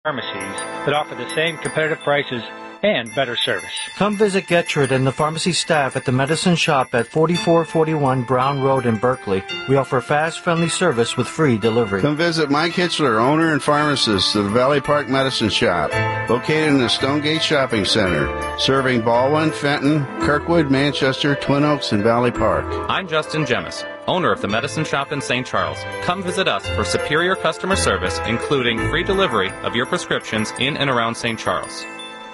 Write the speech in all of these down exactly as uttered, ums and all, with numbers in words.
pharmacies that offer the same competitive prices and better service. Come visit Getchard and the pharmacy staff at the Medicine Shop at forty-four forty-one Brown Road in Berkeley. We offer fast, friendly service with free delivery. Come visit Mike Hitchler, owner and pharmacist of the Valley Park Medicine Shop, located in the Stonegate Shopping Center, serving Baldwin, Fenton, Kirkwood, Manchester, Twin Oaks, and Valley Park. I'm Justin Jemis, owner of the Medicine Shop in Saint Charles. Come visit us for superior customer service, including free delivery of your prescriptions in and around Saint Charles.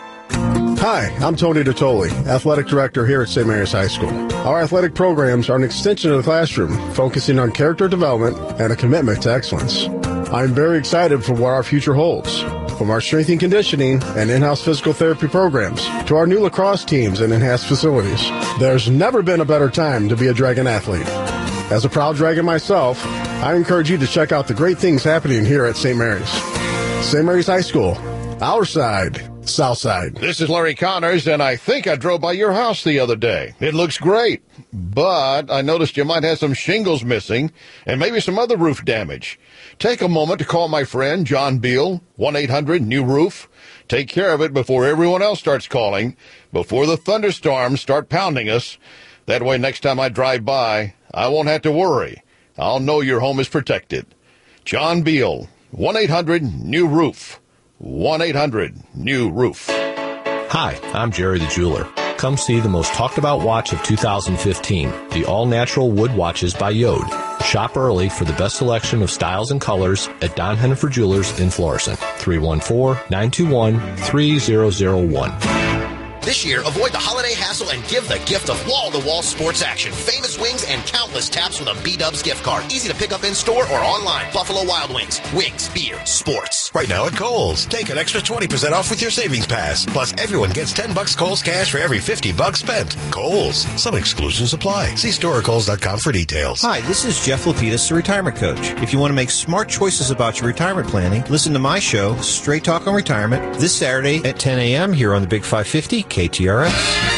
Hi, I'm Tony Dottoli, Athletic Director here at Saint Mary's High School. Our athletic programs are an extension of the classroom, focusing on character development and a commitment to excellence. I'm very excited for what our future holds. From our strength and conditioning and in-house physical therapy programs to our new lacrosse teams and enhanced facilities, there's never been a better time to be a Dragon athlete. As a proud Dragon myself, I encourage you to check out the great things happening here at Saint Mary's. Saint Mary's High School, our side. Southside. This is Larry Connors, and I think I drove by your house the other day. It looks great, but I noticed you might have some shingles missing and maybe some other roof damage. Take a moment to call my friend John Beal, one eight hundred new roof. Take care of it before everyone else starts calling, before the thunderstorms start pounding us. That way, next time I drive by, I won't have to worry. I'll know your home is protected. John Beal, one eight hundred new roof. one eight hundred new roof. Hi, I'm Jerry the Jeweler. Come see the most talked about watch of two thousand fifteen, the all-natural wood watches by Yode. Shop early for the best selection of styles and colors at Don Hennifer Jewelers in Florissant. three one four, nine two one, three zero zero one. This year, avoid the holiday hassle and give the gift of wall-to-wall sports action. Famous wings and countless taps with a B-Dubs gift card. Easy to pick up in-store or online. Buffalo Wild Wings. Wings, beer, sports. Right now at Kohl's. Take an extra twenty percent off with your savings pass. Plus, everyone gets ten bucks Kohl's cash for every fifty bucks spent. Kohl's. Some exclusions apply. See store or Kohl's dot com for details. Hi, this is Jeff Lapidus, the Retirement Coach. If you want to make smart choices about your retirement planning, listen to my show, Straight Talk on Retirement, this Saturday at ten a.m. here on the Big five fifty K T R S.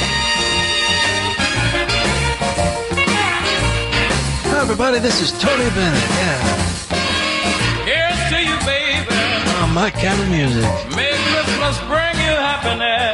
Hi, everybody. This is Tony Bennett. Yeah. Here's to you, baby. Oh, my kind of music. May Christmas bring you happiness.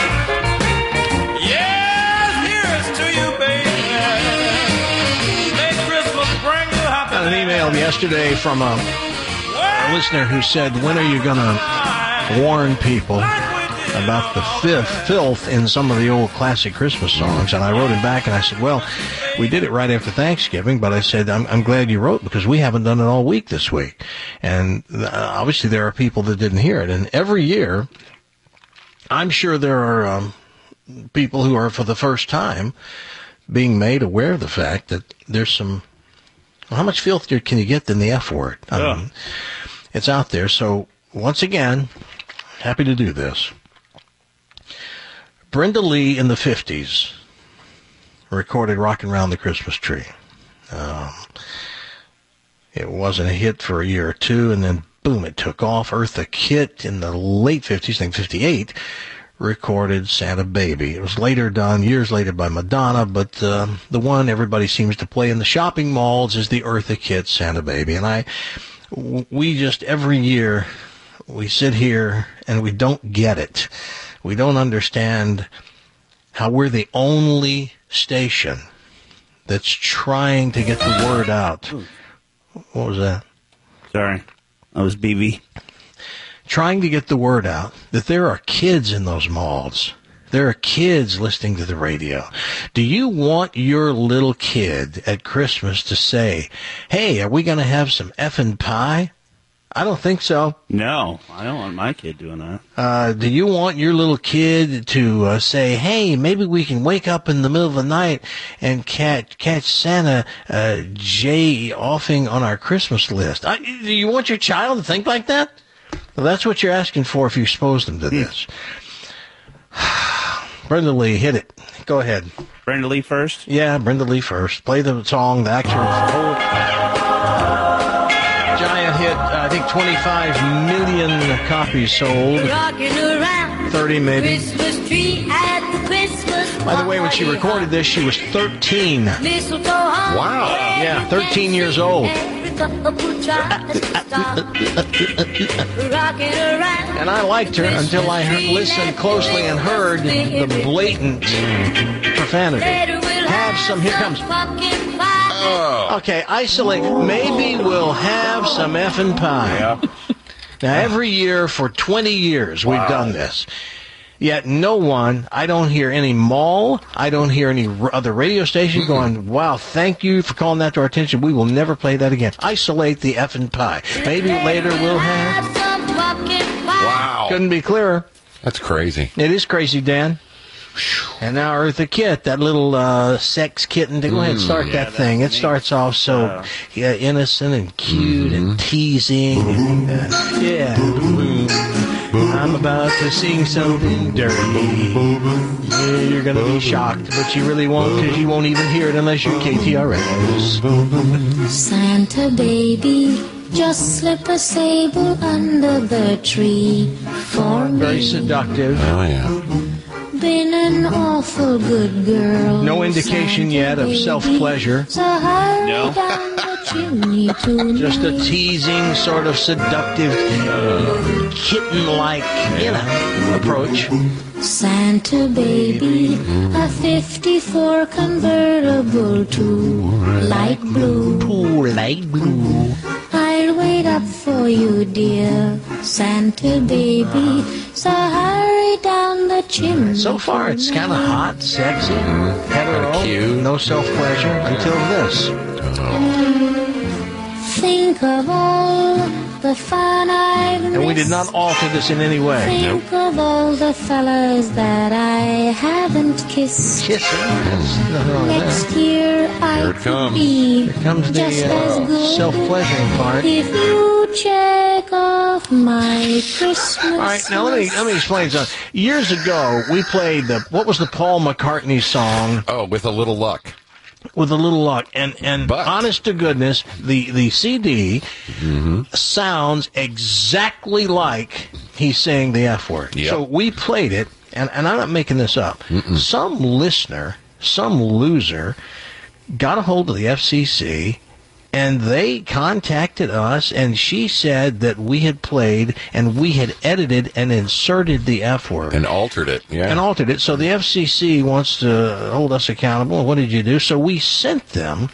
Yes, here's to you, baby. May Christmas bring you happiness. Got an email yesterday from a, a listener who said, when are you going to warn people about the fifth filth in some of the old classic Christmas songs? And I wrote him back and I said, well, we did it right after Thanksgiving, but I said, I'm, I'm glad you wrote because we haven't done it all week this week. And uh, obviously there are people that didn't hear it. And every year, I'm sure there are um, people who are for the first time being made aware of the fact that there's some, well, how much filth can you get in the F word? I Yeah. mean, it's out there. So once again, happy to do this. Brenda Lee in the fifties recorded Rockin' Round the Christmas Tree. Um, it wasn't a hit for a year or two, and then, boom, it took off. Eartha Kitt in the late fifties, I think fifty-eight, recorded Santa Baby. It was later done, years later, by Madonna, but uh, the one everybody seems to play in the shopping malls is the Eartha Kitt Santa Baby. And I, we just, every year, we sit here and we don't get it. We don't understand how we're the only station that's trying to get the word out. What was that? Sorry. That was B B. Trying to get the word out that there are kids in those malls. There are kids listening to the radio. Do you want your little kid at Christmas to say, hey, are we going to have some effing pie? I don't think so. No, I don't want my kid doing that. Uh, do you want your little kid to uh, say, hey, maybe we can wake up in the middle of the night and catch, catch Santa uh, J offing on our Christmas list? Uh, do you want your child to think like that? Well, that's what you're asking for if you expose them to this. Brenda Lee, hit it. Go ahead. Brenda Lee first? Yeah, Brenda Lee first. Play the song, the actual whole giant hit. I think twenty-five million copies sold. thirty maybe. By the way, when she recorded this, she was thirteen. Wow. Yeah, thirteen years old. And I liked her until I heard, listened closely and heard the blatant profanity. Have some, here comes. Oh. Okay, isolate. Maybe we'll have some effing pie. Yep. Now, every year for twenty years, we've wow. done this. Yet no one, I don't hear any mall, I don't hear any r- other radio station going, wow, thank you for calling that to our attention. We will never play that again. Isolate the effing pie. Maybe later we'll have... Wow. Couldn't be clearer. That's crazy. It is crazy, Dan. And now Eartha Kitt, that little uh, sex kitten, go ahead and start yeah, that thing. It neat. starts off so uh, yeah, innocent and cute mm-hmm. and teasing. And, uh, yeah. I'm about to sing something dirty. Yeah, you're going to be shocked, but you really won't, because you won't even hear it unless you're K T R S. Santa baby, just slip a sable under the tree for me. Very seductive. Oh, yeah. Been an awful good girl. No indication Santa yet of self-pleasure. So hurry no. down the chimney tonight. Just a teasing, sort of seductive, uh, kitten-like, you know, approach. Santa baby, a fifty-four convertible to light blue. Ooh, light blue. I'll wait up for you, dear Santa baby. So hurry down the chimney. So far, it's kind of hot, sexy, hetero, cute. No self-pleasure until this. Oh. Think of all the fun I've missed. And we did not alter this in any way. Think nope. of all the fellas that I haven't kissed. Kissing? Next year I could be Here comes the just uh, as good self-pleasuring part. if you check off my Christmas. All right, now let me let me explain something. Years ago, we played the what was the Paul McCartney song? Oh, With a Little Luck. With a little luck, and and but. honest to goodness, the the C D mm-hmm. sounds exactly like he's saying the F word. Yep. So we played it, and and I'm not making this up. Mm-mm. Some listener, some loser, got a hold of the F C C. And they contacted us, and she said that we had played, and we had edited and inserted the F word. And altered it, yeah. And altered it. So the F C C wants to hold us accountable. What did you do? So we sent them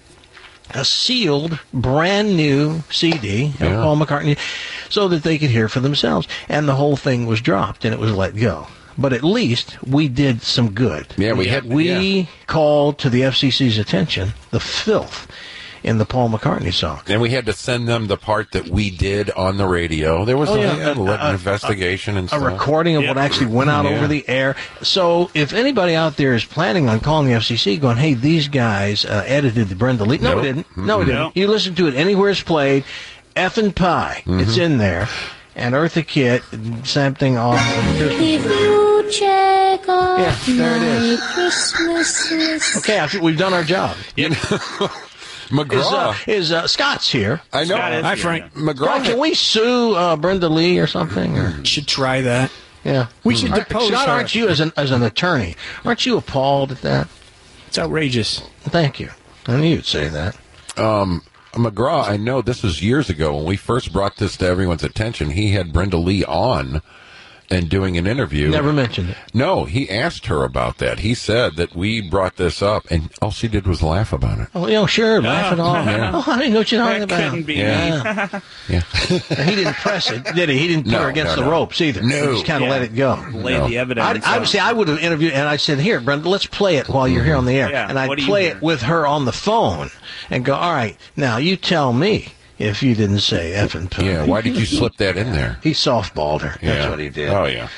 a sealed, brand new C D of yeah. Paul McCartney so that they could hear for themselves. And the whole thing was dropped, and it was let go. But at least we did some good. Yeah, we had. We yeah. called to the F C C's attention the filth in the Paul McCartney song. And we had to send them the part that we did on the radio. There was oh, a, yeah. a, a, an investigation a, and a stuff. A recording of yeah. what actually went out yeah. over the air. So if anybody out there is planning on calling the F C C going, hey, these guys uh, edited the Brenda Lee. No, nope. we didn't. Mm-hmm. No, we didn't. Nope. You listen to it anywhere it's played. Effing pie. Mm-hmm. It's in there. And Eartha Kitt, something off. If you check off yeah, there it is. my Christmas list. Okay, I think we've done our job. You know, McGraw is, uh, is uh, Scott's here. I know. Hi, Frank. McGraw. Scott, can we sue uh, Brenda Lee or something? Or? Should try that. Yeah, we should Aren't, depose Scott, her. aren't you as an as an attorney? Aren't you appalled at that? It's outrageous. Thank you. I knew you'd say that. Um, McGraw, I know this was years ago when we first brought this to everyone's attention. He had Brenda Lee on and doing an interview. Never mentioned it. No, he asked her about that. He said that we brought this up, and all she did was laugh about it. Oh, you know, sure, laugh it off. Yeah. Oh, I didn't know what you're talking That about. couldn't be yeah. me. Yeah. He didn't press it, did he? He didn't put No, her against no, the no. ropes either. No. He just kind of Yeah. let it go. Lay No. the evidence. I, I, out. see, I would have interviewed, and I said, here, Brenda, let's play it while you're here on the air. Yeah, and I'd what do you play hear? it with her on the phone and go, all right, now you tell me if you didn't say effing poo. Yeah, why did you slip that in there? He softballed her. That's Yeah. what he did. Oh, yeah.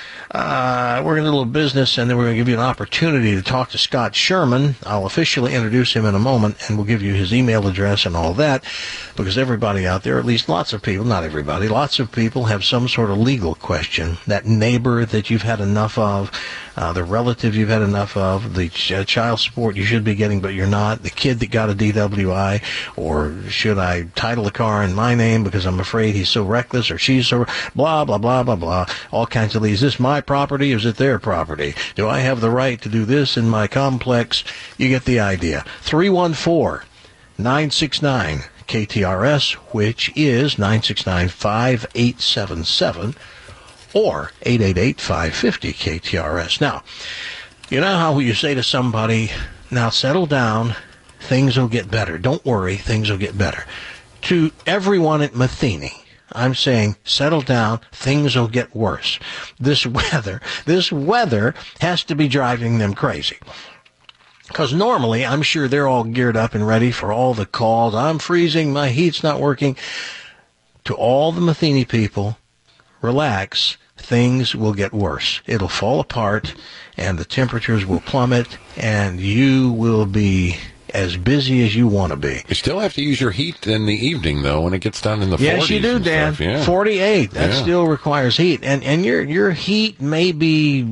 Uh, we're going to do a little business, and then we're going to give you an opportunity to talk to Scott Sherman. I'll officially introduce him in a moment, and we'll give you his email address and all that, because everybody out there, at least lots of people, not everybody, lots of people have some sort of legal question. That neighbor that you've had enough of, uh, the relative you've had enough of, the ch- uh, child support you should be getting but you're not, the kid that got a D W I, or should I title the car in my name because I'm afraid he's so reckless, or she's so, blah, blah, blah, blah, blah, all kinds of these. Is this my property? Is it their property? Do I have the right to do this in my complex? You get the idea. three one four, nine six nine, K T R S, which is nine six nine, five eight seven seven or eight eight eight, five five zero, K T R S. Now, you know how you say to somebody, now settle down, things will get better. Don't worry, things will get better. To everyone at Matheny, I'm saying, settle down, things will get worse. This weather, this weather has to be driving them crazy. Because normally, I'm sure they're all geared up and ready for all the calls. I'm freezing, my heat's not working. To all the Matheny people, relax, things will get worse. It'll fall apart, and the temperatures will plummet, and you will be as busy as you want to be. You still have to use your heat in the evening, though, when it gets down in the yes, forties. Yes, you do, and Dan. Stuff. Yeah. forty-eight. That Yeah. still requires heat. And and your your heat may be,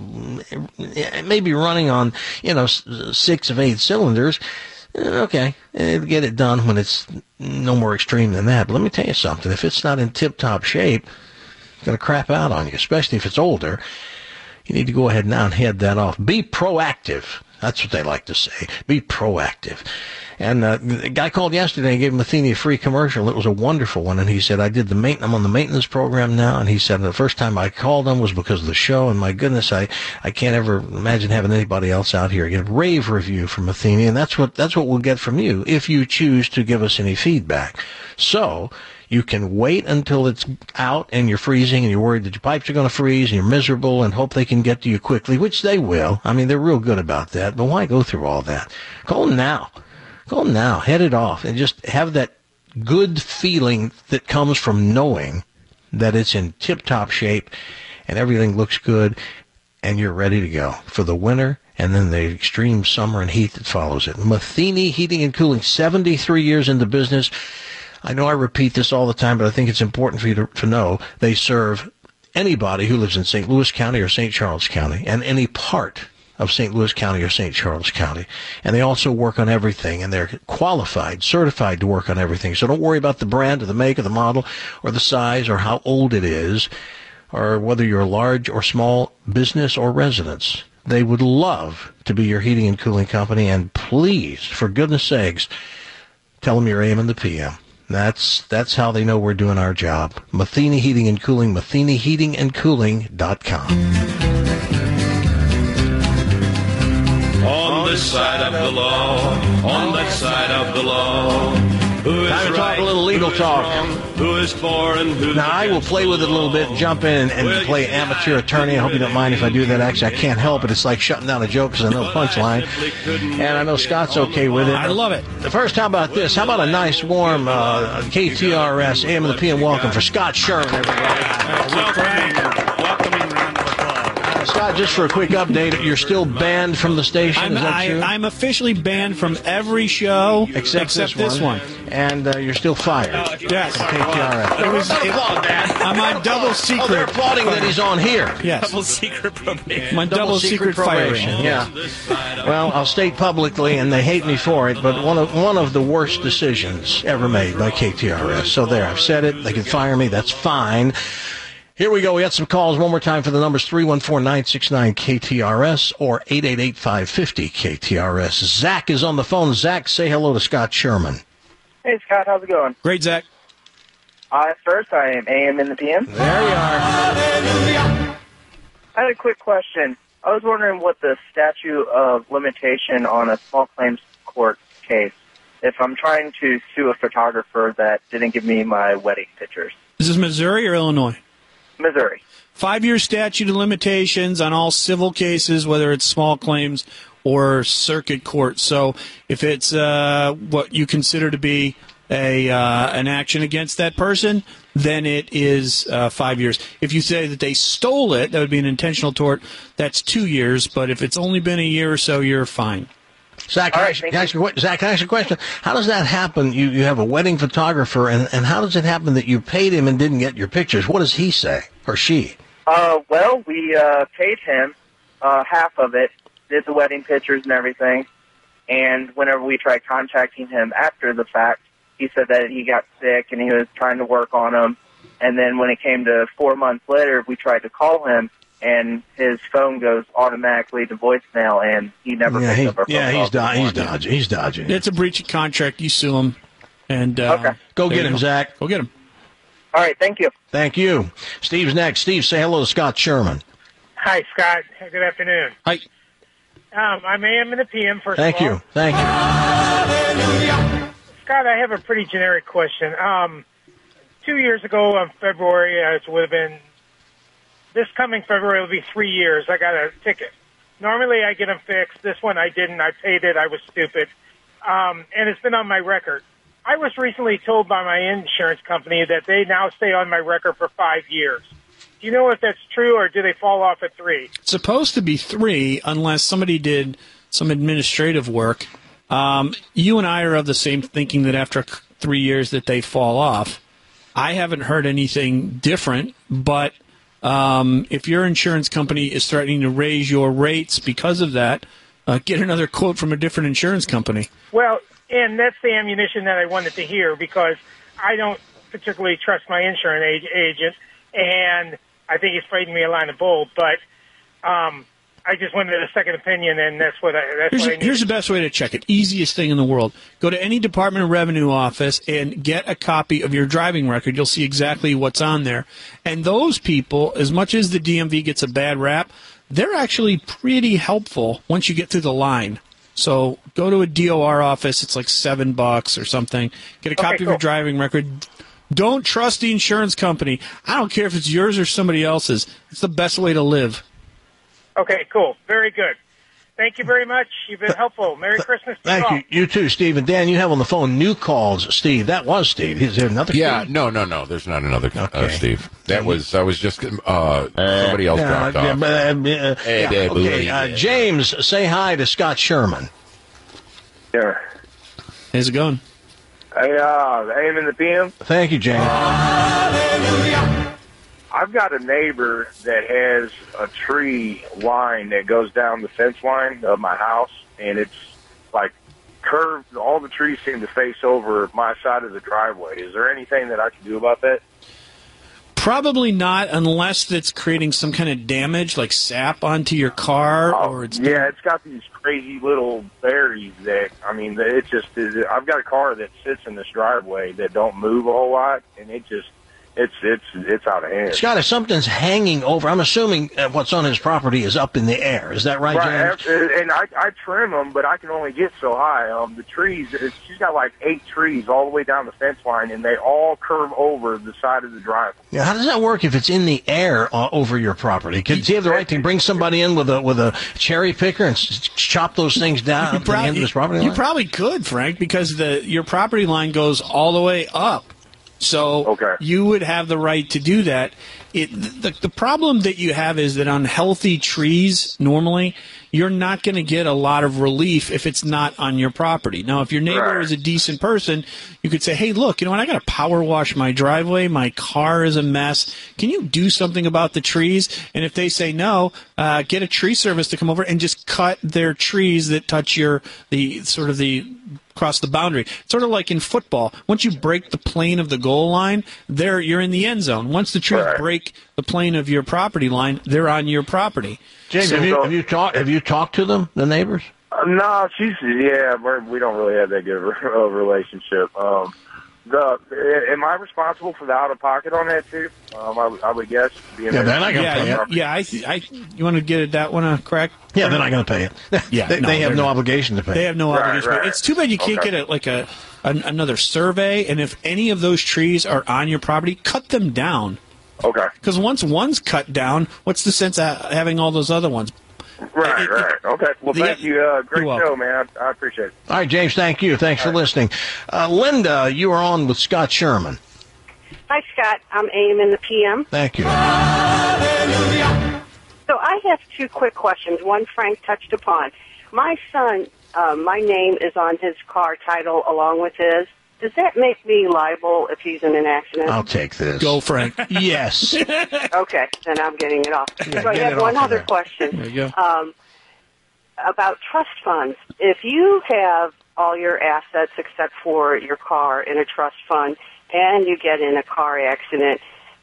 it may be running on, you know, six of eight cylinders. Okay, it'll get it done when it's no more extreme than that. But let me tell you something. If it's not in tip-top shape, it's going to crap out on you, especially if it's older. You need to go ahead now and head that off. Be proactive. That's what they like to say. Be proactive. And uh, the guy called yesterday and gave Matheny a free commercial. It was a wonderful one. And he said, I did the main, I'm on the maintenance program now. And he said, the first time I called him was because of the show. And my goodness, I, I can't ever imagine having anybody else out here get a rave review from Matheny. And that's what, that's what we'll get from you if you choose to give us any feedback. So you can wait until it's out and you're freezing and you're worried that your pipes are going to freeze and you're miserable and hope they can get to you quickly, which they will. I mean, they're real good about that. But why go through all that? Call them now. Call them now. Head it off and just have that good feeling that comes from knowing that it's in tip-top shape and everything looks good and you're ready to go for the winter and then the extreme summer and heat that follows it. Matheny Heating and Cooling, seventy-three years in the business. I know I repeat this all the time, but I think it's important for you to, to know they serve anybody who lives in Saint Louis County or Saint Charles County and any part of Saint Louis County or Saint Charles County. And they also work on everything, and they're qualified, certified to work on everything. So don't worry about the brand or the make or the model or the size or how old it is or whether you're a large or small business or residence. They would love to be your heating and cooling company, and please, for goodness sakes, tell them you're A M and the P M. That's that's how they know we're doing our job. Matheny Heating and Cooling, matheny heating and cooling dot com. On this side of the law, on that side of the law. Who is Time to talk right, a little legal who is talk. wrong, who is for and who's Now, I will play with it a little bit, jump in and, and play amateur attorney. I hope you don't mind if I do that. Actually, I can't help it. It's like shutting down a joke because I know punchline. And I know Scott's okay with it. I love it. First, how about this? How about a nice, warm uh, K T R S A M and the P M welcome for Scott Sherman, everybody. Scott, just for a quick update, you're still banned from the station, I'm, is that I, true? I'm officially banned from every show Except, except this, this one. one. And uh, you're still fired. Yes. From K T R S. It was, it, I'm on double secret. Oh, they're applauding that he's on here. Yes. Double secret probation. My double, secret, firing. probation, yeah. Well, I'll state publicly, and they hate me for it, but one of one of the worst decisions ever made by K T R S. So there, I've said it. They can fire me. That's fine. Here we go. We got some calls. One more time for the numbers three one four, nine six nine, K T R S or eight eight eight, five five zero, K T R S. Zach is on the phone. Zach, say hello to Scott Sherman. Hey, Scott. How's it going? Great, Zach. Uh, first, I am A M in the P M. There you are. I had a quick question. I was wondering what the statute of limitation on a small claims court case, if I'm trying to sue a photographer that didn't give me my wedding pictures. Is this Missouri or Illinois? Missouri. Five-year statute of limitations on all civil cases, whether it's small claims or circuit court. So if it's uh, what you consider to be a uh, an action against that person, then it is uh, five years. If you say that they stole it, that would be an intentional tort. That's two years. But if it's only been a year or so, you're fine. Zach, can, I ask, can I ask you, Zach, can I ask you a question? How does that happen? You you have a wedding photographer, and, and how does it happen that you paid him and didn't get your pictures? What does he say, or she? Uh, well, we uh, paid him uh, half of it, did the wedding pictures and everything, and whenever we tried contacting him after the fact, he said that he got sick and he was trying to work on them. And then when it came to four months later, we tried to call him, and his phone goes automatically to voicemail, and he never Yeah, picked he, up our phone yeah, he's, calls do- anymore. he's dodging. He's dodging. It's a breach of contract. You sue him. And uh, okay. Go get him, go. Zach. Go get him. All right, thank you. Thank you. Steve's next. Steve, say hello to Scott Sherman. Hi, Scott. Good afternoon. Hi. Um, I'm A M in the P M, first Thank of all. you. Thank you. Scott, I have a pretty generic question. Um, two years ago in February, uh, it would have been, this coming February will be three years. I got a ticket. Normally I get them fixed. This one I didn't. I paid it. I was stupid. Um, and it's been on my record. I was recently told by my insurance company that they now stay on my record for five years. Do you know if that's true, or do they fall off at three? It's supposed to be three, unless somebody did some administrative work. Um, you and I are of the same thinking that after three years that they fall off. I haven't heard anything different, but um, if your insurance company is threatening to raise your rates because of that, uh, get another quote from a different insurance company. Well, and that's the ammunition that I wanted to hear, because I don't particularly trust my insurance ag- agent, and I think he's fighting me a line of bull. But um, I just wanted a second opinion, and that's what I. That's Here's, what I a, need. here's the best way to check it. Easiest thing in the world. Go to any Department of Revenue office and get a copy of your driving record. You'll see exactly what's on there. And those people, as much as the D M V gets a bad rap, they're actually pretty helpful once you get through the line. So go to a D O R office. It's like seven bucks or something. Get a copy Okay, of your cool. driving record. Don't trust the insurance company. I don't care if it's yours or somebody else's. It's the best way to live. Okay, cool. Very good. Thank you very much. You've been helpful. Merry Christmas to you Thank all. you. You too, Steve. And Dan, you have on the phone new calls. Steve, that was Steve. Is there another Yeah, Steve? no, no, no. There's not another uh, Okay. Steve. That was I was just uh, somebody else Yeah, dropped uh, off. uh, uh, Hey, yeah, Dave, okay, uh, yeah. James, say hi to Scott Sherman. Yeah. How's it going? Hey, uh, A M in the P M. Thank you, James. I've got a neighbor that has a tree line that goes down the fence line of my house, and it's like curved. All the trees seem to face over my side of the driveway. Is there anything that I can do about that? Probably not, unless it's creating some kind of damage, like sap onto your car, or it's Yeah, it's got these crazy little berries that, I mean, it just is. I've got a car that sits in this driveway that don't move a whole lot, and it just, it's it's it's out of hand. Scott, if something's hanging over, I'm assuming uh, what's on his property is up in the air. Is that right, Right, James? and I, I trim them, but I can only get so high. Um, the trees, it's, she's got like eight trees all the way down the fence line, and they all curve over the side of the driveway. Yeah, how does that work if it's in the air uh, over your property? Does he have the right to bring somebody in with a with a cherry picker and s- chop those things down You to the end of his property You line? probably could, Frank, because the your property line goes all the way up. So you would have the right to do that. It, the, the problem that you have is that on healthy trees, normally, you're not going to get a lot of relief if it's not on your property. Now, if your neighbor is a decent person, you could say, hey, look, you know what, I got to power wash my driveway. My car is a mess. Can you do something about the trees? And if they say no, uh, get a tree service to come over and just cut their trees that touch your, the sort of the, across the boundary. It's sort of like in football. Once you break the plane of the goal line, there you're in the end zone. Once the trees break the plane of your property line, they're on your property. James, So- have you have you talked have you talked to them, the neighbors? Uh, no, she's yeah, we're, we don't really have that good of a relationship. Um, the am I responsible for the out of pocket on that too? Um, I, I would guess. Being Yeah, then I gotta yeah, pay yeah, it. yeah, I, I, you want to get it that one uh, correct? Yeah, they're not going to pay it. Yeah, they, no, they have they're no not. obligation to pay. They have no Right, obligation. right. It's too bad you can't Okay. get a, like a an, another survey. And if any of those trees are on your property, cut them down. Okay. Because once one's cut down, what's the sense of having all those other ones? Right, right. Okay. Well, The- thank you. Uh, great You're welcome. show, man. I, I appreciate it. All right, James, thank you. Thanks for listening. Uh, Linda, you are on with Scott Sherman. Hi, Scott. I'm A M in the P M. Thank you. So I have two quick questions. One Frank touched upon. My son, uh, my name is on his car title along with his. Does that make me liable if he's in an accident? I'll take this. Go, Frank. Yes. Okay, then I'm getting it off. Yeah, so I get have it one off of other there. question. There you go. Um, about trust funds. If you have all your assets except for your car in a trust fund and you get in a car accident,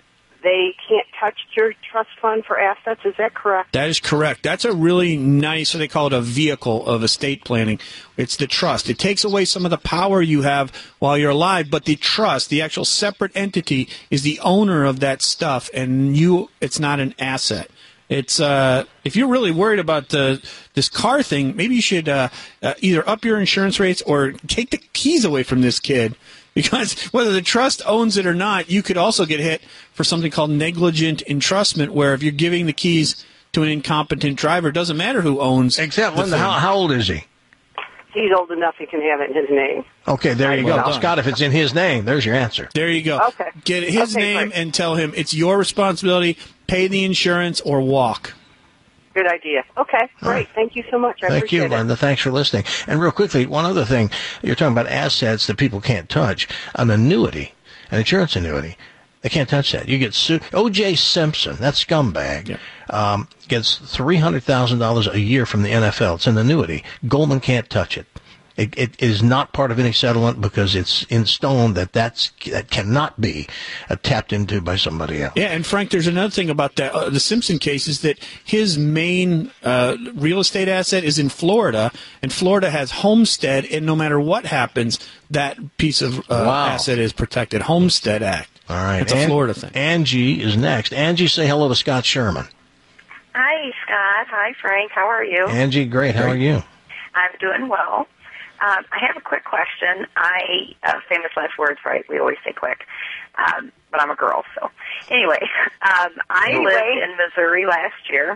they can't touch your trust fund for assets. Is that correct? That is correct. That's a really nice, what they call it, a vehicle of estate planning. It's the trust. It takes away some of the power you have while you're alive, but the trust, the actual separate entity, is the owner of that stuff, and you, it's not an asset. It's uh, if you're really worried about the this car thing, maybe you should uh, uh, either up your insurance rates or take the keys away from this kid. Because whether the trust owns it or not, you could also get hit for something called negligent entrustment, where if you're giving the keys to an incompetent driver, it doesn't matter who owns. Except, the Linda, how, how old is he? He's old enough he can have it in his name. Okay, there you Well go. done. Scott, if it's in his name, there's your answer. There you go. Okay. Get his Okay, name great. and tell him it's your responsibility. Pay the insurance or walk. Good idea. Okay, great. Thank you so much. I Thank appreciate you, it. Linda. Thanks for listening. And real quickly, one other thing. You're talking about assets that people can't touch. An annuity, an insurance annuity, they can't touch that. You get sued. O J Simpson, that scumbag, Yeah. um, gets three hundred thousand dollars a year from the N F L. It's an annuity. Goldman can't touch it. It, it is not part of any settlement because it's in stone that that's, that cannot be uh, tapped into by somebody else. Yeah, and Frank, there's another thing about that. Uh, the Simpson case is that his main uh, real estate asset is in Florida, and Florida has Homestead, and no matter what happens, that piece of uh, Wow. asset is protected. Homestead Act. All right. It's a An- Florida thing. Angie is next. Angie, say hello to Scott Sherman. Hi, Scott. Hi, Frank. How are you? Angie, great. How are you? I'm doing well. Um, I have a quick question. I uh, famous last words, right? We always say quick, um, but I'm a girl, so anyway. Um, I Anyway. lived in Missouri last year,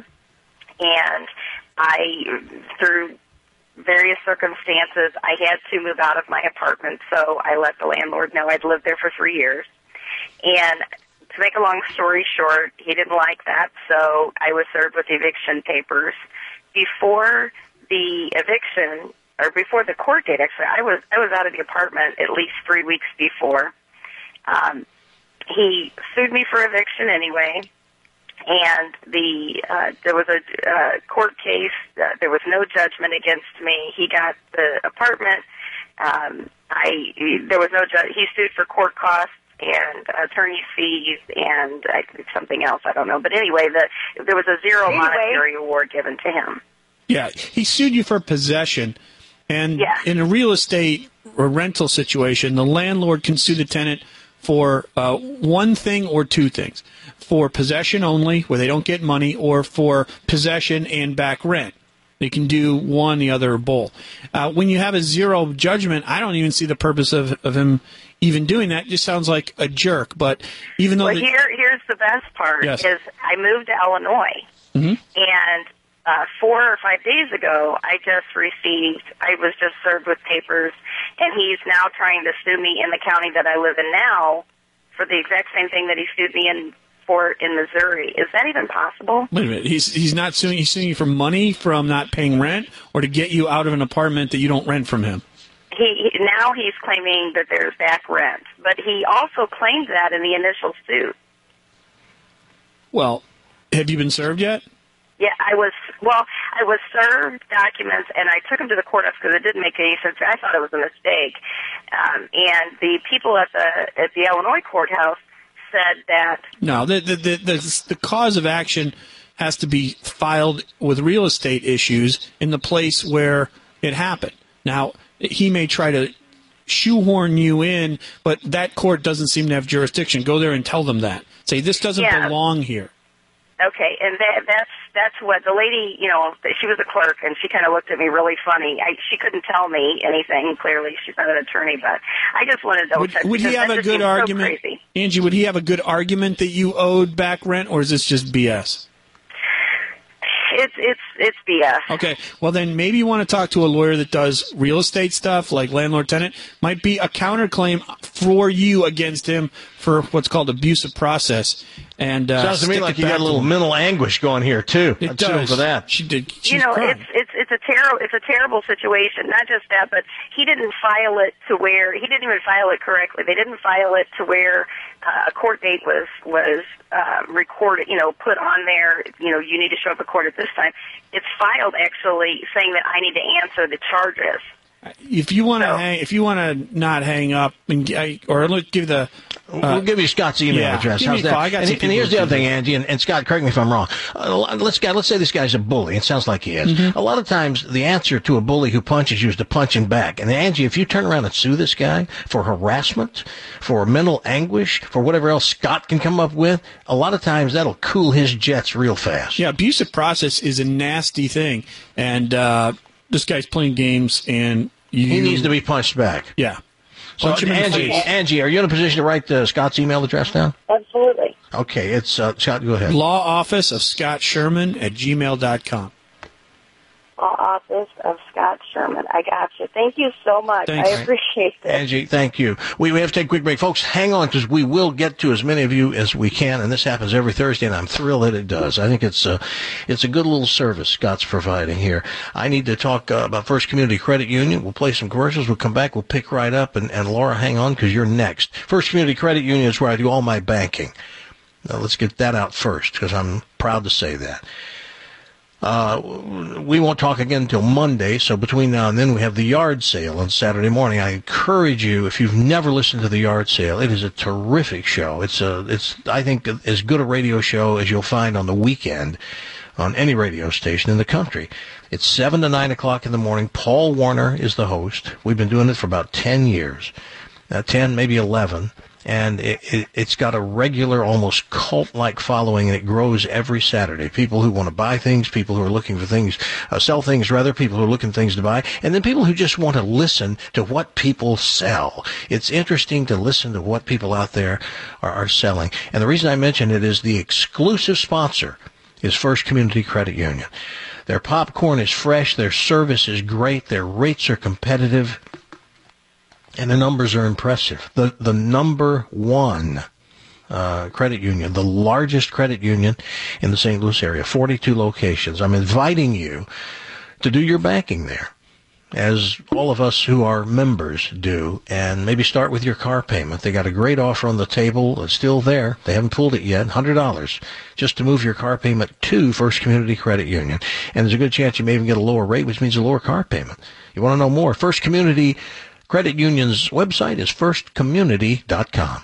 and I, through various circumstances, I had to move out of my apartment, so I let the landlord know I'd lived there for three years. And to make a long story short, he didn't like that, so I was served with eviction papers. Before the eviction, or before the court date, actually, I was I was out of the apartment at least three weeks before. Um, he sued me for eviction anyway, and the uh, there was a uh, court case. Uh, there was no judgment against me. He got the apartment. Um, I there was no judge. He sued for court costs and attorney's fees and I think something else. I don't know. But anyway, the there was a zero Anyway. monetary award given to him. Yeah, he sued you for possession. And Yeah. in a real estate or rental situation, the landlord can sue the tenant for uh, one thing or two things. For possession only, where they don't get money, or for possession and back rent. They can do one, the other, or both. Uh, when you have a zero judgment, I don't even see the purpose of, of him even doing that. It just sounds like a jerk. But even though Well, the- here here's the best part Yes. is I moved to Illinois. Mhm. And uh, four or five days ago, I just received, I was just served with papers, and he's now trying to sue me in the county that I live in now for the exact same thing that he sued me in for in Missouri. Is that even possible? Wait a minute. He's he's not suing. He's suing you for money from not paying rent, or to get you out of an apartment that you don't rent from him. He, he now he's claiming that there's back rent, but he also claimed that in the initial suit. Well, have you been served yet? Yeah, I was, well, I was served documents, and I took them to the courthouse because it didn't make any sense. I thought it was a mistake. Um, and the people at the at the Illinois courthouse said that, No. The the the the, the cause of action has to be filed with real estate issues in the place where it happened. Now, he may try to shoehorn you in, but that court doesn't seem to have jurisdiction. Go there and tell them that. Say, this doesn't Yeah. belong here. okay, and that, that's that's what the lady, you know, she was a clerk, and she kind of looked at me really funny. I, she couldn't tell me anything, clearly. She's not an attorney, but I just wanted to double Would, check. would he because have that a just good seems so argument? crazy. Angie, would he have a good argument that you owed back rent, or is this just B S? It's, it's, it's B S. Okay, well then maybe you want to talk to a lawyer that does real estate stuff like landlord-tenant. Might be a counterclaim for you against him for what's called abusive process. And uh, Sounds to me stick like it you got back a little to him. mental anguish going here too. It I'd sue him does. for that. She did. She's you know, crying. it's it's it's a terrible it's a terrible situation. Not just that, but he didn't file it to where he didn't even file it correctly. They didn't file it to where uh, a court date was was uh, recorded. You know, put on there. You know, you need to show up at court at this time. It's filed actually saying that I need to answer the charges. If you want to hang, if you want to not hang up, and g- or let's give the. Uh, we'll give you Scott's email yeah, address. give me How's a that? call. I got and, some and people here's the who other do thing, that. Angie, and, and Scott, correct me if I'm wrong. Uh, let's let's say this guy's a bully. It sounds like he is. Mm-hmm. A lot of times, the answer to a bully who punches you is to punch him back. And Angie, if you turn around and sue this guy for harassment, for mental anguish, for whatever else Scott can come up with, a lot of times that'll cool his jets real fast. Yeah, abusive process is a nasty thing, and uh, this guy's playing games, and you, He needs to be punched back. Yeah. So, Punch him in the Angie, face. Angie, are you in a position to write uh, Scott's email address down? Absolutely. Okay, it's uh, Scott. Go ahead. Law office of Scott Sherman at gmail dot com. Law Office of Scott Sherman. I got you. Thank you so much. Thanks. I appreciate this. Angie, thank you. We, we have to take a quick break. Folks, hang on, because we will get to as many of you as we can, and this happens every Thursday, and I'm thrilled that it does. I think it's a, it's a good little service Scott's providing here. I need to talk uh, about First Community Credit Union. We'll play some commercials. We'll come back. We'll pick right up, and, and Laura, hang on, because you're next. First Community Credit Union is where I do all my banking. Now, let's get that out first, because I'm proud to say that. Uh, we won't talk again until Monday, so between now and then we have the yard sale on Saturday morning. I encourage you, if you've never listened to the yard sale, it is a terrific show. It's a, it's, I think, as good a radio show as you'll find on the weekend on any radio station in the country. It's seven to nine o'clock in the morning. Paul Warner is the host. We've been doing it for about ten years, uh, ten, maybe eleven. And it, it, it's got a regular, almost cult-like following, and it grows every Saturday. People who want to buy things, people who are looking for things, uh, sell things rather, people who are looking for things to buy, and then people who just want to listen to what people sell. It's interesting to listen to what people out there are, are selling. And the reason I mention it is the exclusive sponsor is First Community Credit Union. Their popcorn is fresh, their service is great, their rates are competitive, and the numbers are impressive. The the number one uh, credit union, the largest credit union in the Saint Louis area, forty-two locations. I'm inviting you to do your banking there, as all of us who are members do, and maybe start with your car payment. They got a great offer on the table. It's still there. They haven't pulled it yet. one hundred dollars just to move your car payment to First Community Credit Union. And there's a good chance you may even get a lower rate, which means a lower car payment. You want to know more? First Community Credit Union's website is first community dot com.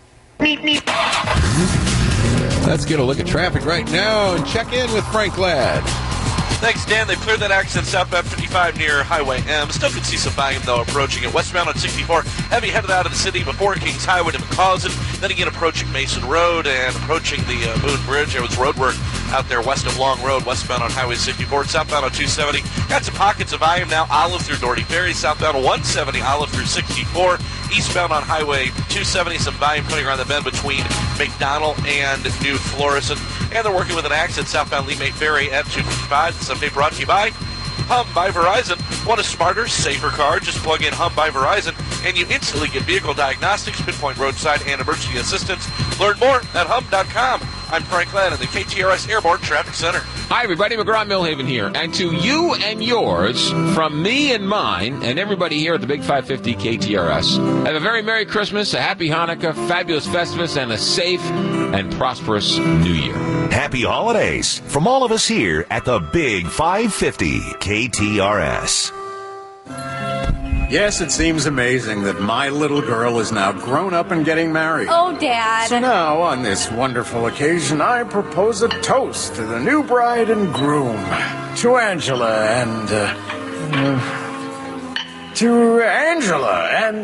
Let's get a look at traffic right now and check in with Frank Ladd. Thanks, Dan. They've cleared that accident southbound fifty-five near Highway M. Still can see some volume, though, approaching it. Westbound on sixty-four, heavy headed out of the city before Kings Highway to McCausland. Then again, approaching Mason Road and approaching the uh, Moon Bridge. There was road work out there west of Long Road, westbound on Highway sixty-four. Southbound on two seventy. Got some pockets of volume now. Olive through Doherty Ferry. Southbound on one seventy. Olive through sixty-four. Eastbound on Highway two seventy. Some volume coming around the bend between McDonald and New Florissant. And they're working with an accident southbound Lee May Ferry at two fifty-five. This update brought to you by Hum by Verizon. Want a smarter, safer car? Just plug in Hum by Verizon and you instantly get vehicle diagnostics, pinpoint roadside, and emergency assistance. Learn more at hum dot com. I'm Frank Ladd in the K T R S Airborne Traffic Center. Hi, everybody. McGraw-Millhaven here. And to you and yours, from me and mine, and everybody here at the Big five fifty K T R S, have a very Merry Christmas, a Happy Hanukkah, fabulous Festivus, and a safe and prosperous New Year. Happy holidays from all of us here at the Big five fifty K T R S. Yes, it seems amazing that my little girl is now grown up and getting married. Oh, Dad. So now, on this wonderful occasion, I propose a toast to the new bride and groom, to Angela and... Uh, uh, to Angela and...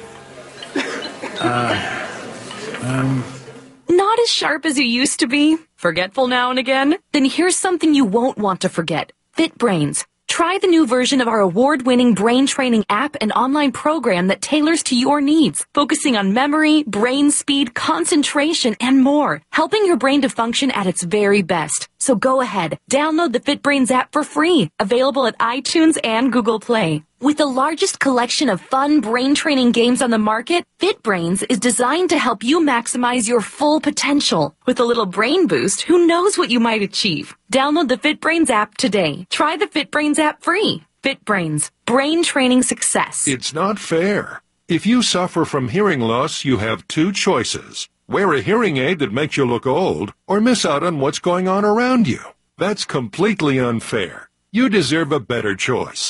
Uh, um... Not as sharp as you used to be? Forgetful now and again? Then here's something you won't want to forget. FitBrains. Try the new version of our award-winning brain training app and online program that tailors to your needs, focusing on memory, brain speed, concentration, and more, helping your brain to function at its very best. So go ahead, download the FitBrains app for free, available at iTunes and Google Play. With the largest collection of fun brain training games on the market, FitBrains is designed to help you maximize your full potential. With a little brain boost, who knows what you might achieve? Download the FitBrains app today. Try the FitBrains app free. FitBrains. Brain training success. It's not fair. If you suffer from hearing loss, you have two choices. Wear a hearing aid that makes you look old, or miss out on what's going on around you. That's completely unfair. You deserve a better choice.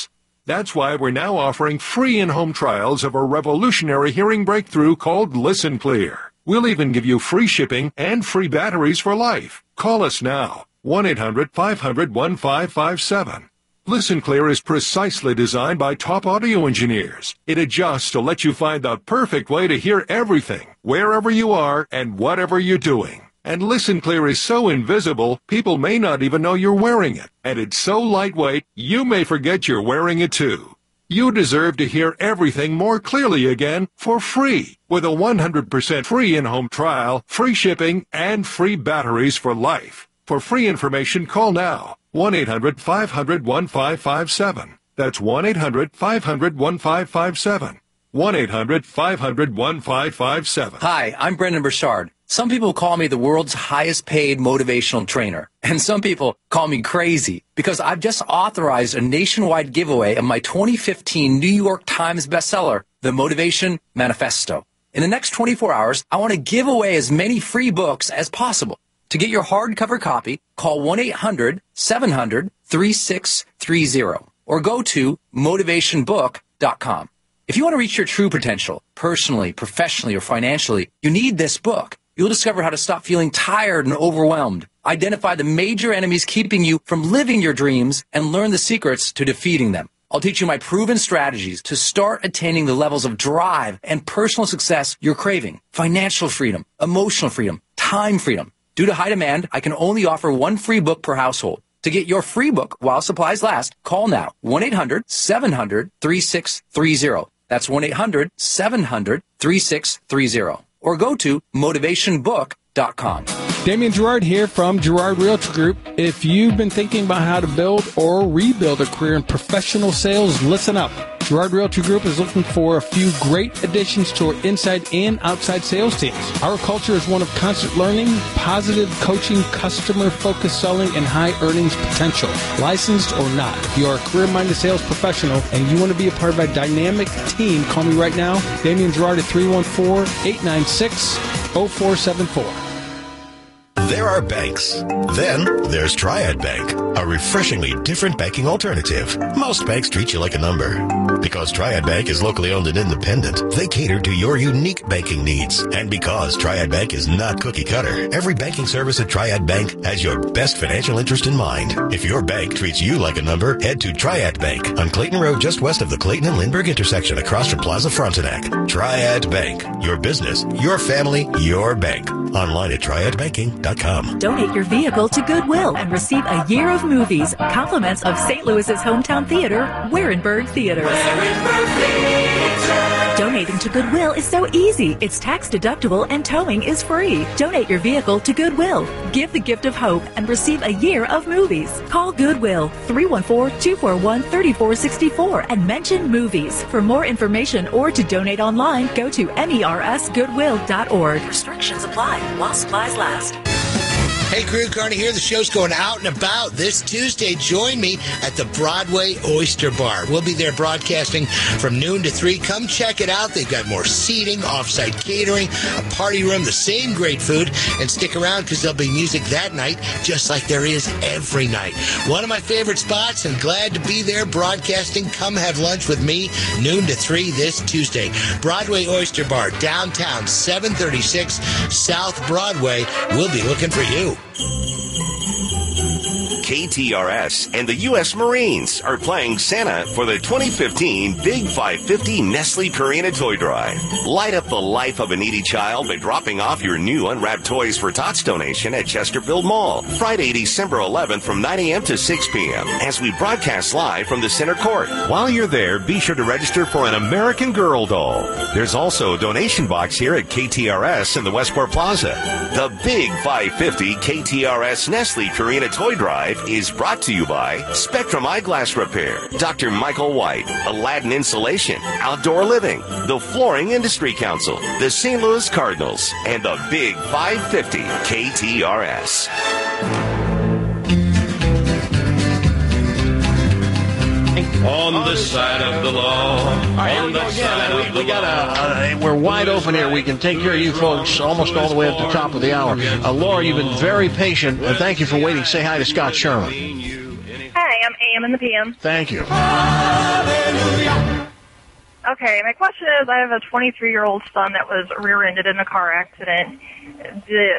That's why we're now offering free in-home trials of a revolutionary hearing breakthrough called Listen Clear. We'll even give you free shipping and free batteries for life. Call us now, one eight hundred five hundred fifteen fifty-seven. Listen Clear is precisely designed by top audio engineers. It adjusts to let you find the perfect way to hear everything, wherever you are and whatever you're doing. And Listen Clear is so invisible, people may not even know you're wearing it. And it's so lightweight, you may forget you're wearing it too. You deserve to hear everything more clearly again for free with a one hundred percent free in-home trial, free shipping, and free batteries for life. For free information, call now, one eight hundred five hundred fifteen fifty-seven. That's one eight hundred five hundred fifteen fifty-seven. one eight hundred five hundred fifteen fifty-seven. Hi, I'm Brendan Burchard. Some people call me the world's highest paid motivational trainer, and some people call me crazy because I've just authorized a nationwide giveaway of my twenty fifteen New York Times bestseller, The Motivation Manifesto. In the next twenty-four hours, I want to give away as many free books as possible. To get your hardcover copy, call one eight hundred seven hundred thirty-six thirty or go to motivation book dot com. If you want to reach your true potential, personally, professionally, or financially, you need this book. You'll discover how to stop feeling tired and overwhelmed, identify the major enemies keeping you from living your dreams, and learn the secrets to defeating them. I'll teach you my proven strategies to start attaining the levels of drive and personal success you're craving. Financial freedom, emotional freedom, time freedom. Due to high demand, I can only offer one free book per household. To get your free book while supplies last, call now, one eight hundred seven hundred thirty-six thirty. That's one eight hundred seven hundred thirty-six thirty. Or go to motivation book dot com. Damian Gerard here from Gerard Realty Group. If you've been thinking about how to build or rebuild a career in professional sales, listen up. Gerard Realty Group is looking for a few great additions to our inside and outside sales teams. Our culture is one of constant learning, positive coaching, customer-focused selling, and high earnings potential. Licensed or not, if you are a career-minded sales professional and you want to be a part of a dynamic team, call me right now, Damian Gerard at three one four, eight nine six, zero four seven four. There are banks. Then there's Triad Bank, a refreshingly different banking alternative. Most banks treat you like a number. Because Triad Bank is locally owned and independent, they cater to your unique banking needs. And because Triad Bank is not cookie cutter, every banking service at Triad Bank has your best financial interest in mind. If your bank treats you like a number, head to Triad Bank on Clayton Road just west of the Clayton and Lindbergh intersection across from Plaza Frontenac. Triad Bank. Your business, your family, your bank. Online at triad banking dot com. Donate your vehicle to Goodwill and receive a year of movies, compliments of Saint Louis's hometown theater, Warenberg Theaters. Donating to Goodwill is so easy. It's tax deductible and towing is free. Donate your vehicle to Goodwill. Give the gift of hope and receive a year of movies. Call Goodwill three one four, two four one, three four six four and mention movies. For more information or to donate online, go to mers goodwill dot org. Restrictions apply while supplies last. Hey, Crew Carney here. The show's going out and about this Tuesday. Join me at the Broadway Oyster Bar. We'll be there broadcasting from noon to three. Come check it out. They've got more seating, off-site catering, a party room, the same great food. And stick around because there'll be music that night just like there is every night. One of my favorite spots and glad to be there broadcasting. Come have lunch with me noon to three this Tuesday. Broadway Oyster Bar, downtown, seven thirty-six South Broadway. We'll be looking for you. K T R S and the U S Marines are playing Santa for the twenty fifteen Big five fifty Nestle Purina Toy Drive. Light up the life of a needy child by dropping off your new unwrapped toys for Tots donation at Chesterfield Mall, Friday, December eleventh from nine a.m. to six p.m. as we broadcast live from the center court. While you're there, be sure to register for an American Girl doll. There's also a donation box here at K T R S in the Westport Plaza. The Big five fifty K T R S Nestle Purina Toy Drive is brought to you by Spectrum Eyeglass Repair, Doctor Michael White, Aladdin Insulation, Outdoor Living, the Flooring Industry Council, the Saint Louis Cardinals, and the Big five fifty K T R S. On this side of the law. On that side of the we got a, uh, we're wide open here. We can take care of you folks almost all the way up to the top of the hour. Uh, Laura, you've been very patient. Uh, thank you for waiting. Say hi to Scott Sherman. Hi. Hi, I'm A M in the P M. Thank you. Okay, my question is, I have a twenty-three-year-old son that was rear-ended in a car accident. The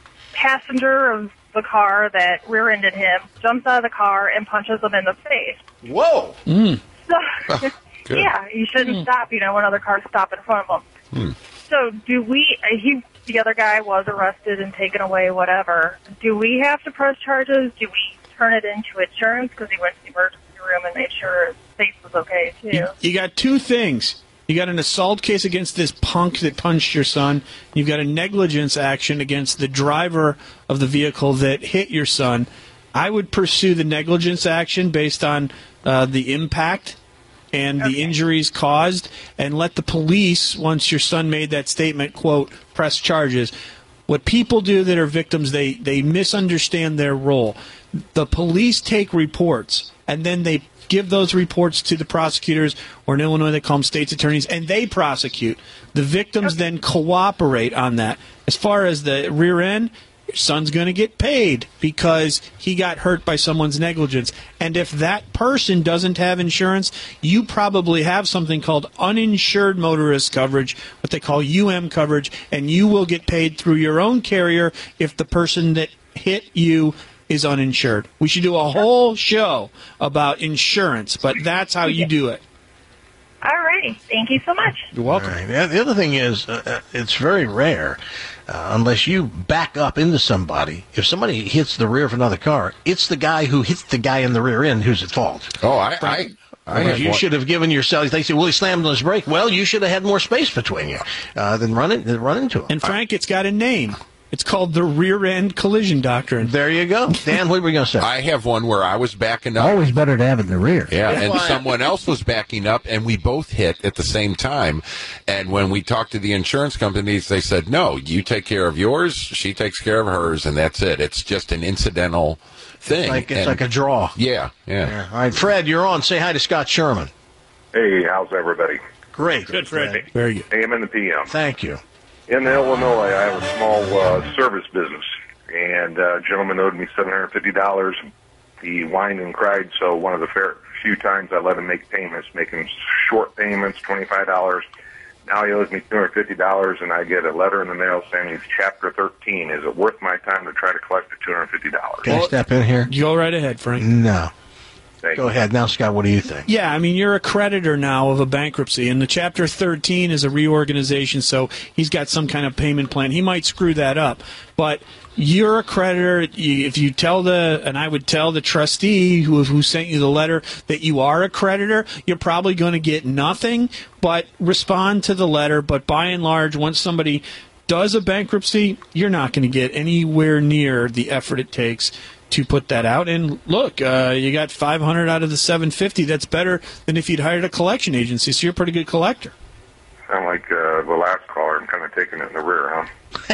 passenger of the car that rear-ended him jumps out of the car and punches him in the face. Whoa! Mm. So, Good. yeah, you shouldn't Hmm. stop, you know, when other cars stop in front of him. Hmm. So do we, uh, he, the other guy was arrested and taken away, whatever. Do we have to press charges? Do we turn it into insurance because he went to the emergency room and made sure his face was okay, too? You, you got two things. You got an assault case against this punk that punched your son. You've got a negligence action against the driver of the vehicle that hit your son. I would pursue the negligence action based on uh, the impact and the injuries caused, and let the police, once your son made that statement, quote, press charges. What people do that are victims, they, they misunderstand their role. The police take reports, and then they give those reports to the prosecutors, or in Illinois they call them state's attorneys, and they prosecute. The victims then cooperate on that. As far as the rear end, your son's going to get paid because he got hurt by someone's negligence. And if that person doesn't have insurance, you probably have something called uninsured motorist coverage, what they call U M coverage, and you will get paid through your own carrier if the person that hit you is uninsured. We should do a whole show about insurance, but that's how you do it. All righty. Thank you so much. You're welcome. All right. The the other thing is, uh, uh, it's very rare, uh, unless you back up into somebody. If somebody hits the rear of another car, it's the guy who hits the guy in the rear end who's at fault. Oh, I, I, I Well, have you one- should have given yourself. They say, "Well, he slammed on his brake." Well, you should have had more space between you uh, than run it, than run into him. And Frank, it's got a name. It's called the rear end collision doctrine. There you go. Dan, what were we going to say? I have one where I was backing up. Always better to have it in the rear. Yeah, and Why? someone else was backing up, and we both hit at the same time. And when we talked to the insurance companies, they said, no, you take care of yours, she takes care of hers, and that's it. It's just an incidental thing. It's like, it's And- like a draw. Yeah, yeah. All right, Fred, you're on. Say hi to Scott Sherman. Hey, how's everybody? Great. Good, Fred. Very good. A M in the P M. Thank you. In Illinois, I have a small uh, service business, and uh, a gentleman owed me seven hundred fifty dollars. He whined and cried, so one of the fair, few times I let him make payments, making short payments, twenty-five dollars. Now he owes me two hundred fifty dollars, and I get a letter in the mail saying he's Chapter thirteen. Is it worth my time to try to collect the two hundred fifty dollars? Can I step in here? You go right ahead, Frank. No. Thank Go you. ahead. Now, Scott, what do you think? Yeah, I mean, you're a creditor now of a bankruptcy, and the Chapter thirteen is a reorganization, so he's got some kind of payment plan. He might screw that up, but you're a creditor. You- If you tell the, and I would tell the trustee who, who sent you the letter that you are a creditor, you're probably going to get nothing, but respond to the letter. But by and large, once somebody does a bankruptcy, you're not going to get anywhere near the effort it takes to put that out. And look, uh, you got five hundred out of the seven fifty. That's better than if you'd hired a collection agency, so you're a pretty good collector. Sound like uh, the last caller. I'm kind of taking it in the rear,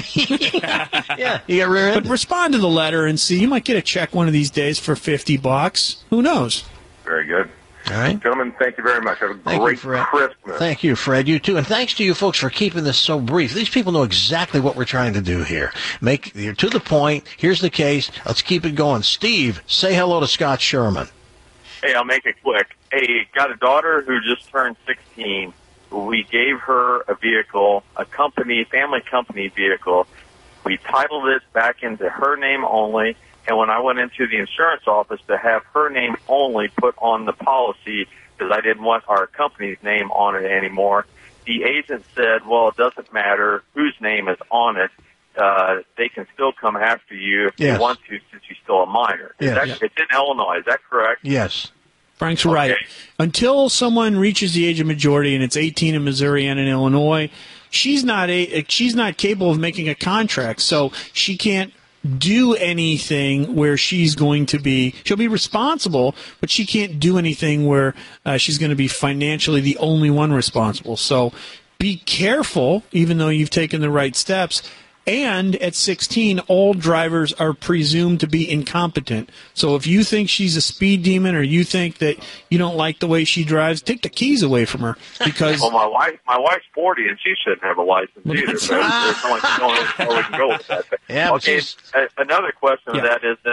huh? Yeah, you got rear end. But respond to the letter and see. You might get a check one of these days for fifty bucks. Who knows? Very good. All right. Gentlemen, thank you very much. Have a Thank great you, Fred. Christmas. Thank you, Fred. You too. And thanks to you folks for keeping this so brief. These people know exactly what we're trying to do here. Make you're to the point. Here's the case. Let's keep it going. Steve, say hello to Scott Sherman. Hey, I'll make it quick. Hey, got a daughter who just turned sixteen. We gave her a vehicle, a company, family company vehicle. We titled it back into her name only. And when I went into the insurance office to have her name only put on the policy because I didn't want our company's name on it anymore, the agent said, well, it doesn't matter whose name is on it. Uh, they can still come after you if Yes. they want to since you're still a minor. Is Yes. that, Yeah. It's in Illinois. Is that correct? Yes. Frank's right. Until someone reaches the age of majority, and it's eighteen in Missouri and in Illinois, she's not a she's not capable of making a contract, so she can't do anything where she's going to be she'll be responsible, but she can't do anything where uh, she's going to be financially the only one responsible. So be careful, even though you've taken the right steps. And at sixteen, all drivers are presumed to be incompetent. So if you think she's a speed demon or you think that you don't like the way she drives, take the keys away from her. Because Well, my wife, my wife's forty, and she shouldn't have a license either. But there's only, there's only how we can go with that. Yeah, but okay. she's- a- Another question Yeah. of that is that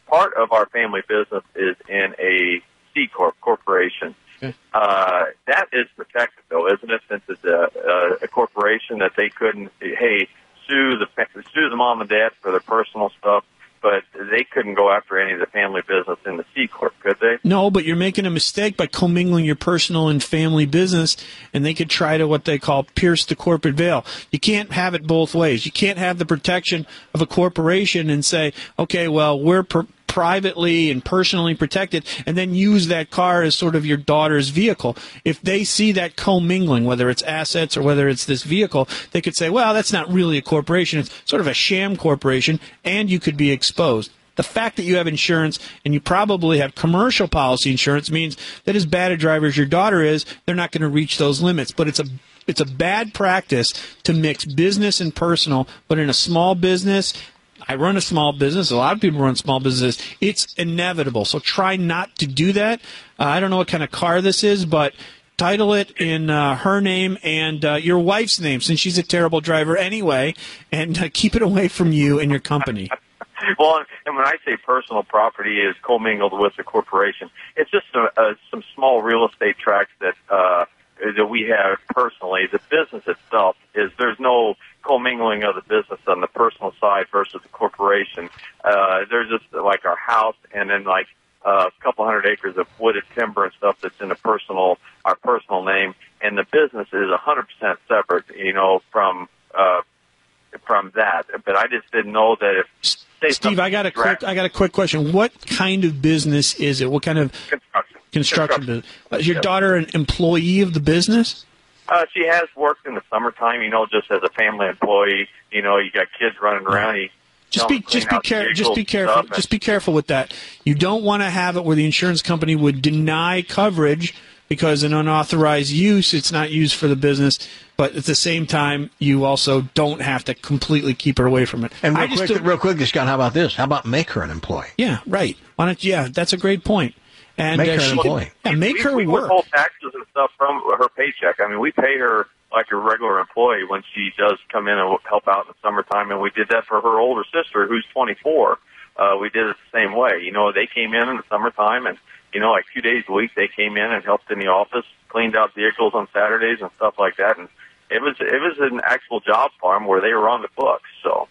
part of our family business is in a C Corp corporation. Okay. Uh, that is protected, though, isn't it? Since it's a, a, a corporation that they couldn't, hey, sue the sue the mom and dad for their personal stuff, but they couldn't go after any of the family business in the C Corp, could they? No, but you're making a mistake by commingling your personal and family business, and they could try to what they call pierce the corporate veil. You can't have it both ways. You can't have the protection of a corporation and say, okay, well, we're per- privately and personally protected, and then use that car as sort of your daughter's vehicle. If they see that commingling, whether it's assets or whether it's this vehicle, they could say, well, that's not really a corporation. It's sort of a sham corporation, and you could be exposed. The fact that you have insurance and you probably have commercial policy insurance means that as bad a driver as your daughter is, they're not going to reach those limits. But it's a it's a bad practice to mix business and personal. But in a small business, I run a small business. A lot of people run small businesses. It's inevitable. So try not to do that. Uh, I don't know what kind of car this is, but title it in uh, her name and uh, your wife's name, since she's a terrible driver anyway, and uh, keep it away from you and your company. Well, and when I say personal property is commingled with the corporation, it's just a, a, some small real estate tracts that uh, that we have personally. The business itself is there's no commingling of the business on the personal side versus the corporation. Uh, there's just like our house and then like uh, a couple hundred acres of wooded timber and stuff that's in a personal our personal name, and the business is one hundred percent separate, you know, from uh, from that. But I just didn't know that if say Steve, I got a quick I got a quick question. What kind of business is it? What kind of construction, construction business? Is your daughter an employee of the business? Uh, she has worked in the summertime, you know, just as a family employee. You know, you got kids running around. You Just be just be careful. Just be careful. Just be careful with that. You don't want to have it where the insurance company would deny coverage because an unauthorized use, it's not used for the business. But at the same time, you also don't have to completely keep her away from it. And real I just quick, don't- real quick, Scott, how about this? How about make her an employee? yeah, right. Why don't? Yeah, that's a great point. And Make uh, her an she can- employee. yeah, make we, her we work. withhold taxes and stuff from her paycheck. I mean, we pay her like a regular employee when she does come in and help out in the summertime, and we did that for her older sister who's twenty-four. Uh, we did it the same way. You know, they came in in the summertime, and, you know, like two days a week they came in and helped in the office, cleaned out vehicles on Saturdays and stuff like that, and it was it was an actual job for them where they were on the books, so.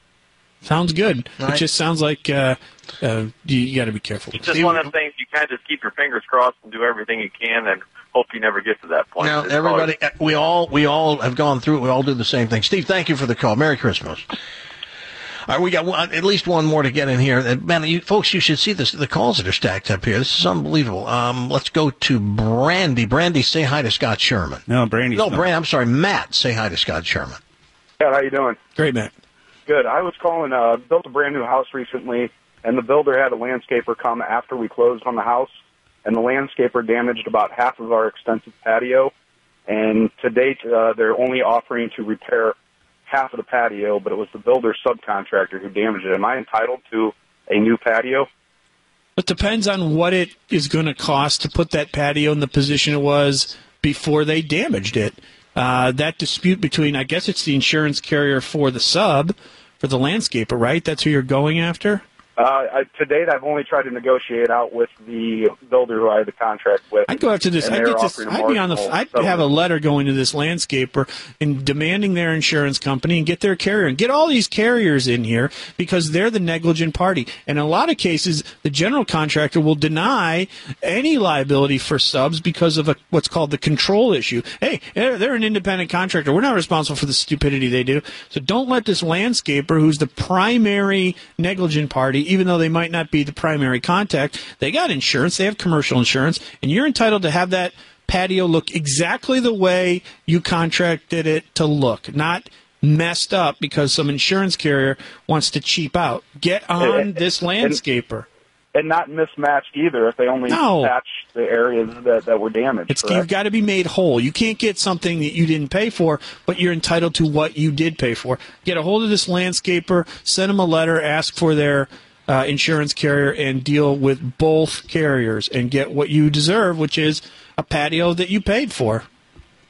Sounds good. All It right. just sounds like uh, uh, you, you got to be careful. It's just one of them things you kind of just keep your fingers crossed and do everything you can and hope you never get to that point. Now, It's everybody, always- we all we all have gone through it. We all do the same thing. Steve, thank you for the call. Merry Christmas. All right, we got one, at least one more to get in here. Uh, Man, you, folks, you should see this, the calls that are stacked up here. This is unbelievable. Um, let's go to Brandy. Brandy, say hi to Scott Sherman. No, Brandy's No, not. Brandy, I'm sorry, Matt, say hi to Scott Sherman. How you doing? Great, Matt. Good. I was calling, uh, built a brand new house recently, and the builder had a landscaper come after we closed on the house, and the landscaper damaged about half of our extensive patio. And to date, uh, they're only offering to repair half of the patio, but it was the builder's subcontractor who damaged it. Am I entitled to a new patio? It depends on what it is going to cost to put that patio in the position it was before they damaged it. Uh, that dispute between, I guess it's the insurance carrier for the sub, for the landscaper, right? That's who you're going after? Uh, I, to date, I've only tried to negotiate out with the builder who I had the contract with. I'd go after this. and I'd they're get this. offering a I'd be on the. marginal I'd settlement. have a letter going to this landscaper and demanding their insurance company and get their carrier and get all these carriers in here because they're the negligent party. And in a lot of cases, the general contractor will deny any liability for subs because of a, what's called the control issue. Hey, they're, they're an independent contractor. We're not responsible for the stupidity they do. So don't let this landscaper, who's the primary negligent party, even though they might not be the primary contact, they got insurance, they have commercial insurance, and you're entitled to have that patio look exactly the way you contracted it to look, not messed up because some insurance carrier wants to cheap out. Get on And- this and- landscaper. And not mismatched either if they only No. patch the areas that, that were damaged. It's, correct? you've got to be made whole. You can't get something that you didn't pay for, but you're entitled to what you did pay for. Get a hold of this landscaper, send them a letter, ask for their uh, insurance carrier, and deal with both carriers and get what you deserve, which is a patio that you paid for.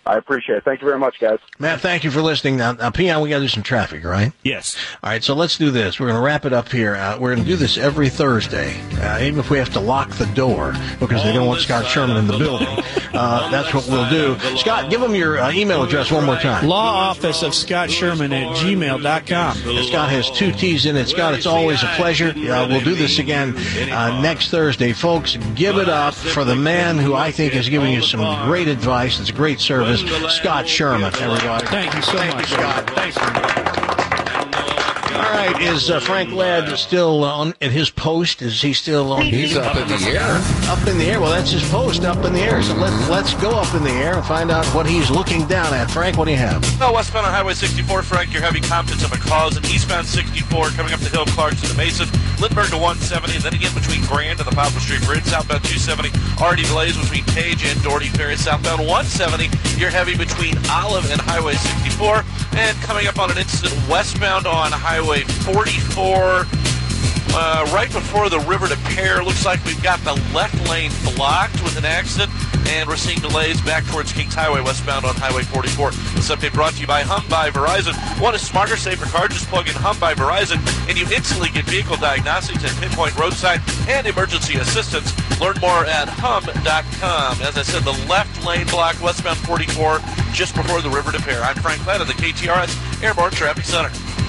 I appreciate it. Thank you very much, guys. Matt, thank you for listening. Now, now Peon, we got to do some traffic, right? Yes. All right, so let's do this. We're going to wrap it up here. Uh, we're going to do this every Thursday, uh, even if we have to lock the door because they don't want Scott Sherman in the building. Uh, that's what we'll do. Scott, give them your uh, email address one more time. Law office of Scott Sherman at gmail dot com. Scott has two T's in it. Scott, it's always a pleasure. Uh, we'll do this again uh, next Thursday. Folks, give it up for the man who I think is giving you some great advice. It's a great service. Scott Sherman, everybody. Thank you so Thank much, you, Scott. Thanks, man. All right, is uh, Frank Ladd still on at his post? Is he still on? He's up in the air. Up in the air. Well, that's his post, up in the air. So let's let's go up in the air and find out what he's looking down at. Frank, what do you have? Oh, westbound on Highway sixty-four, Frank, your heavy Compton to McCaws, and eastbound sixty-four coming up the hill, Clarkson to Mason, Lindbergh to one seventy, and then again between Grand and the Poplar Street Bridge, southbound two seventy, already delays between Page and Doherty Ferry, southbound one seventy, you're heavy between Olive and Highway sixty-four, and coming up on an incident westbound on Highway forty-four, uh, right before the River to Pear. Looks like we've got the left lane blocked with an accident, and we're seeing delays back towards Kings Highway westbound on Highway forty-four. This update brought to you by Hum by Verizon. Want a smarter, safer car? Just plug in Hum by Verizon, and you instantly get vehicle diagnostics and pinpoint roadside and emergency assistance. Learn more at hum dot com. As I said, the left lane blocked westbound forty-four just before the River to Pear. I'm Frank Ladd of the K T R S Airborne Traffic Center.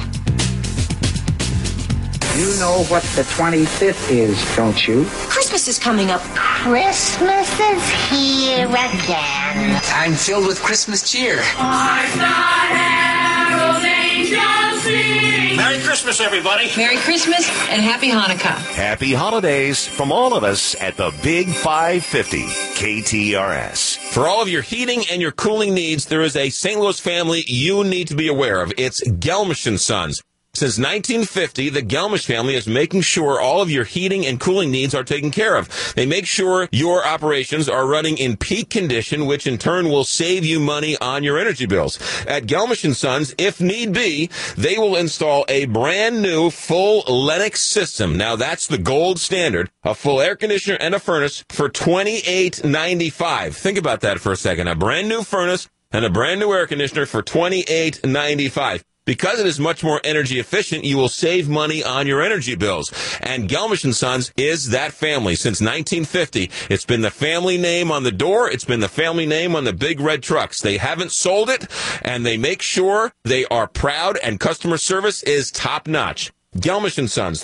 You know what the twenty-fifth is, don't you? Christmas is coming up. Christmas is here again. I'm filled with Christmas cheer. Merry Christmas, everybody. Merry Christmas and Happy Hanukkah. Happy holidays from all of us at the Big five fifty K T R S. For all of your heating and your cooling needs, there is a Saint Louis family you need to be aware of. It's Gelmish and Sons. Since nineteen fifty, the Gelmish family is making sure all of your heating and cooling needs are taken care of. They make sure your operations are running in peak condition, which in turn will save you money on your energy bills. At Gelmish and Sons, if need be, they will install a brand new full Lennox system. Now that's the gold standard. A full air conditioner and a furnace for twenty-eight ninety-five. Think about that for a second. A brand new furnace and a brand new air conditioner for twenty-eight ninety-five. Because it is much more energy efficient, you will save money on your energy bills. And Gelmish and Sons is that family. Since nineteen fifty, it's been the family name on the door. It's been the family name on the big red trucks. They haven't sold it, and they make sure they are proud, and customer service is top-notch. Gelmish and Sons,